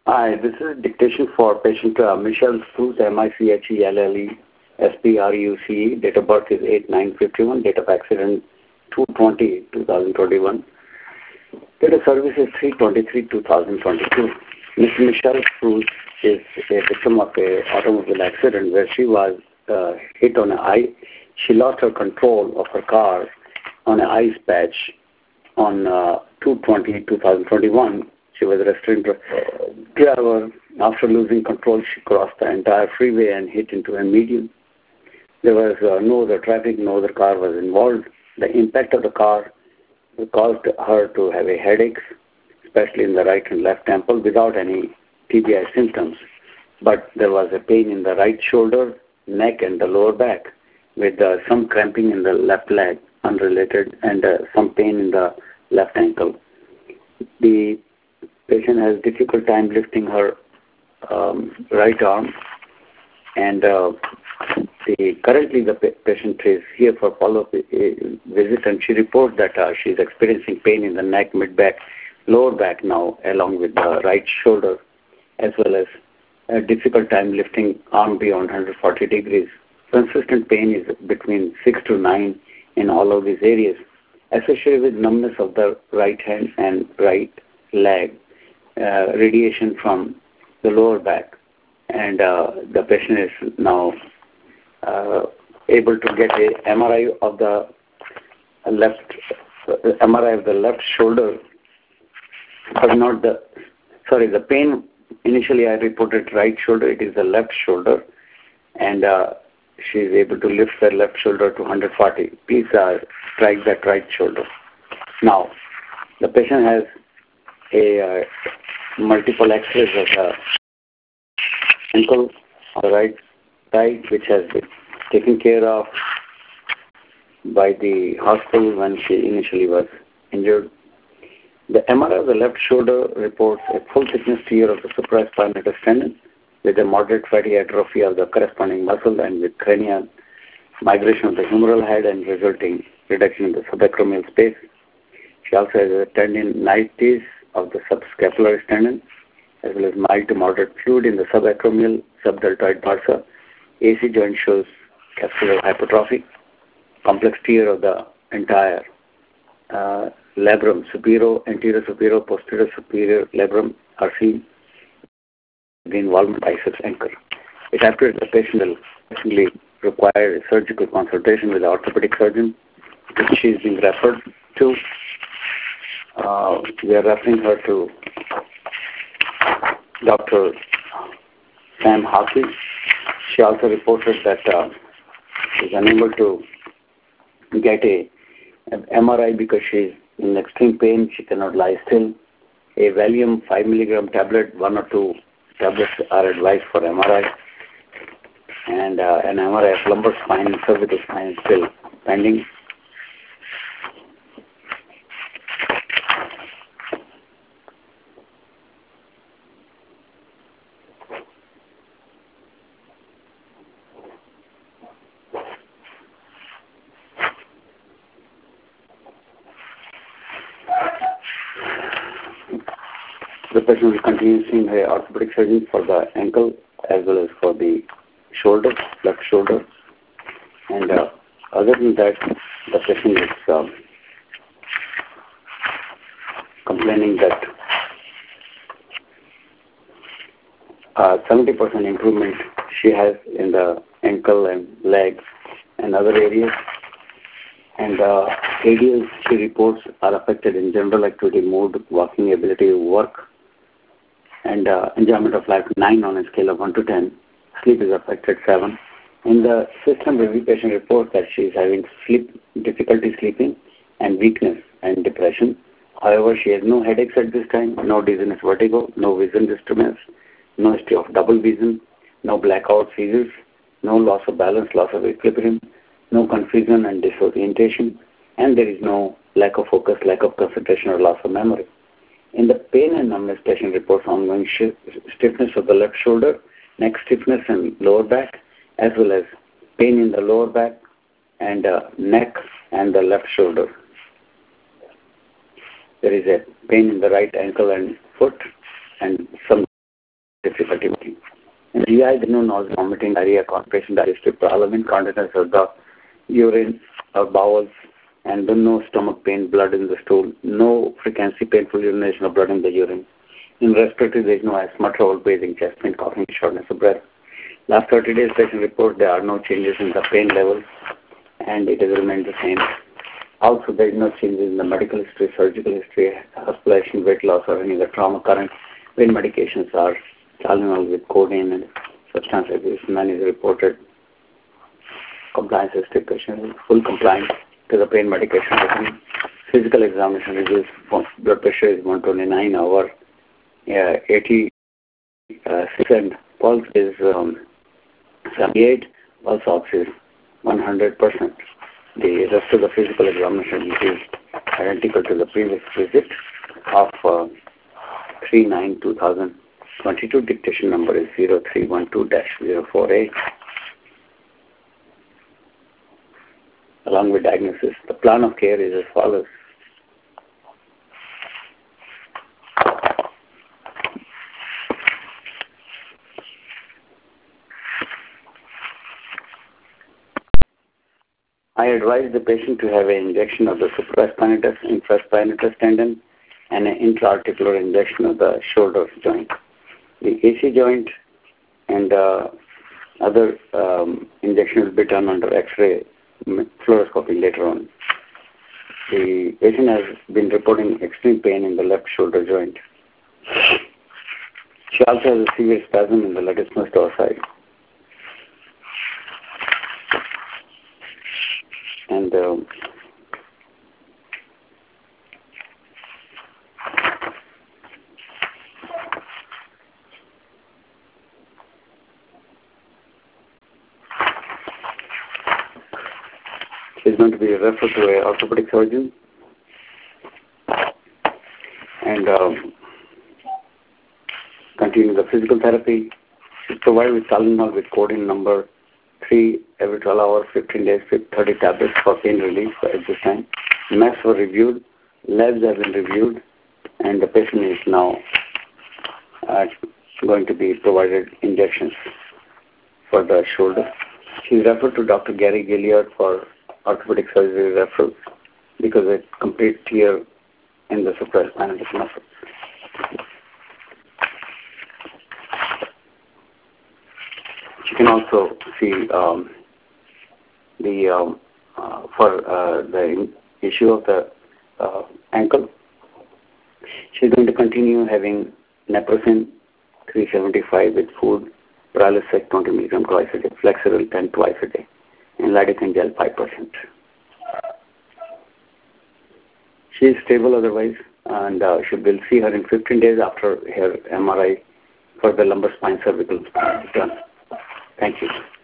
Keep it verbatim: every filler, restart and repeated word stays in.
Hi, this is dictation for patient uh, Michelle Spruce, M I C H E L L E S P R U C E. Date of birth is eight nine fifty-one. Date of accident two twenty twenty twenty-one. Date of service is three twenty-three twenty twenty-two. Miss Michelle Spruce is a victim of an automobile accident where she was uh, hit on an eye. She lost her control of her car on an ice patch on uh, two twenty twenty twenty-one. She was a restrained driver. After losing control, she crossed the entire freeway and hit into a median. There was uh, no other traffic, no other car was involved. The impact of the car caused her to have a headache, especially in the right and left temple, without any T B I symptoms. But there was a pain in the right shoulder, neck, and the lower back, with uh, some cramping in the left leg, unrelated, and uh, some pain in the left ankle. The patient has difficult time lifting her um, right arm, and uh, the, currently the patient is here for follow-up visit, and she reports that uh, she is experiencing pain in the neck, mid-back, lower back now, along with the right shoulder, as well as a difficult time lifting arm beyond one hundred forty degrees. Consistent pain is between six to nine in all of these areas, associated with numbness of the right hand and right leg, uh, radiation from the lower back, and uh, the patient is now uh, able to get a M R I of the left uh, M R I of the left shoulder, but not the sorry the pain. Initially, I reported right shoulder. It is the left shoulder, and uh, she is able to lift the left shoulder to one hundred forty. Please uh, strike that right shoulder. Now, the patient has a uh, multiple X-rays of the ankle on the right side, which has been taken care of by the hospital when she initially was injured. The M R I of the left shoulder reports a full thickness tear of the supraspinatus tendon with a moderate fatty atrophy of the corresponding muscle and with cranial migration of the humeral head and resulting reduction in the subacromial space. She also has a tendinitis of the subscapular tendon, as well as mild to moderate fluid in the subacromial subdeltoid bursa. A C joint shows capsular hypertrophy. Complex tear of the entire uh, labrum, superior, anterior superior, posterior superior labrum are seen. The involvement biceps anchor. It appears the patient will actually require a surgical consultation with the orthopedic surgeon, which she is being referred to. Uh, we are referring her to Doctor Sam Hartley. She also reported that uh, she is unable to get a an M R I because she is in extreme pain. She cannot lie still. A Valium five milligram tablet, one or two tablets are advised for M R I, and uh, an M R I of lumbar spine and cervical spine is still pending. The patient will continue seeing her orthopedic surgeon for the ankle as well as for the shoulder, left shoulder. And uh, other than that, the patient is um, complaining that uh, seventy percent improvement she has in the ankle and leg and other areas. And uh, A D Ls she reports are affected in general activity, mood, walking ability, work, and uh, enjoyment of life nine on a scale of one to ten. Sleep is affected seven. In the system review, patient reports that she is having sleep difficulty sleeping and weakness and depression. However, she has no headaches at this time, no dizziness, vertigo, no vision disturbance, no history of double vision, no blackout seizures, no loss of balance, loss of equilibrium, no confusion and disorientation, and there is no lack of focus, lack of concentration, or loss of memory. In the pain and numbness, patient reports ongoing sh- stiffness of the left shoulder, neck stiffness and lower back, as well as pain in the lower back and uh, neck and the left shoulder. There is a pain in the right ankle and foot and some G I, no nausea, vomiting, diarrhea, constipation, digestive problem, incontinence of the urine or bowels, and no stomach pain, blood in the stool, no frequency, painful urination or blood in the urine. In respiratory, there is no asthma, trouble breathing, chest pain, coughing, shortness of breath. Last thirty days, patient report there are no changes in the pain levels, and it has remained the same. Also, there is no changes in the medical history, surgical history, hospitalization, weight loss, or any other trauma. Current pain medications are Tylenol with codeine and substance abuse. None is reported. Compliance history, patient is full compliance to the pain medication. Physical examination reveals blood pressure is one twenty-nine over uh, eighty-six, and pulse is um, seventy-eight, pulse ox is one hundred percent. The rest of the physical examination is identical to the previous visit of uh, three nine two thousand twenty-two. Dictation number is zero three one two dash zero four eight. Along with diagnosis, the plan of care is as follows. I advise the patient to have an injection of the supraspinatus, infraspinatus tendon, and an intra-articular injection of the shoulder joint. The A C joint and uh, other um, injection will be done under X-ray fluoroscopy later on. The patient has been reporting extreme pain in the left shoulder joint. She also has a severe spasm in the latissimus dorsi. And um, she's going to be referred to an orthopedic surgeon, and um, continue the physical therapy. She's provided with Tylenol with codeine number three every twelve hours, fifteen days, thirty tablets for pain relief at this time. Maps were reviewed, labs have been reviewed, and the patient is now uh, going to be provided injections for the shoulder. She's referred to Doctor Gary Gilliard for orthopedic surgery referral because of complete tear in the supraspinatus muscle. You can also see um, the um, uh, for uh, the issue of the uh, ankle. She's going to continue having naproxen three seventy-five with food, Prilosec twenty milligram twice a day, Flexeril ten twice a day, and lidocaine gel five percent. She is stable otherwise, and uh, she will see her in fifteen days after her M R I for the lumbar spine cervical spine done. Thank you.